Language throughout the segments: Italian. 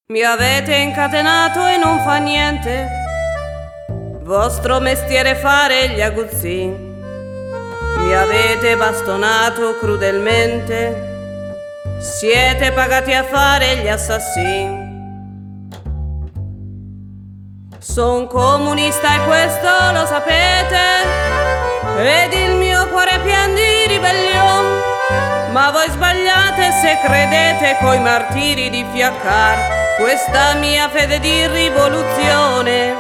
Mi avete incatenato e non fa niente, vostro mestiere fare gli aguzzini. Mi avete bastonato crudelmente, siete pagati a fare gli assassini. Son comunista e questo lo sapete, ed il mio cuore è pien di ribellione. Ma voi sbagliate se credete coi martiri di fiaccar questa mia fede di rivoluzione.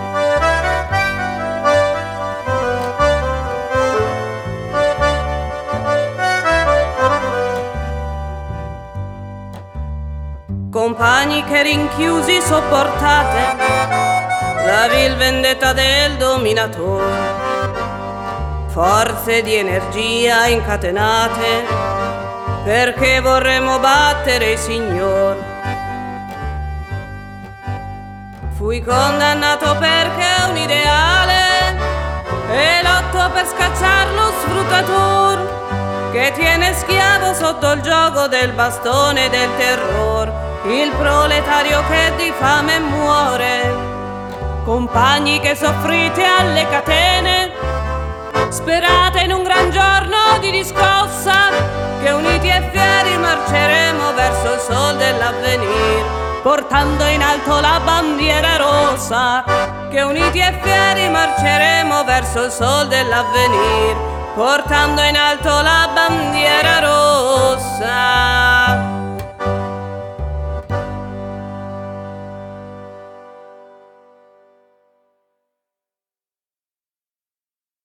Compagni che rinchiusi sopportate la vil vendetta del dominatore, forze di energia incatenate perché vorremmo battere il Signor. Fui condannato perché è un ideale e lotto per scacciar lo sfruttatore che tiene schiavo sotto il gioco del bastone e del terror, il proletario che di fame muore. Compagni che soffrite alle catene, sperate in un gran giorno di riscossa, che uniti e fieri marceremo verso il sol dell'avvenir, portando in alto la bandiera rossa. Che uniti e fieri marceremo verso il sol dell'avvenir, portando in alto la bandiera rossa.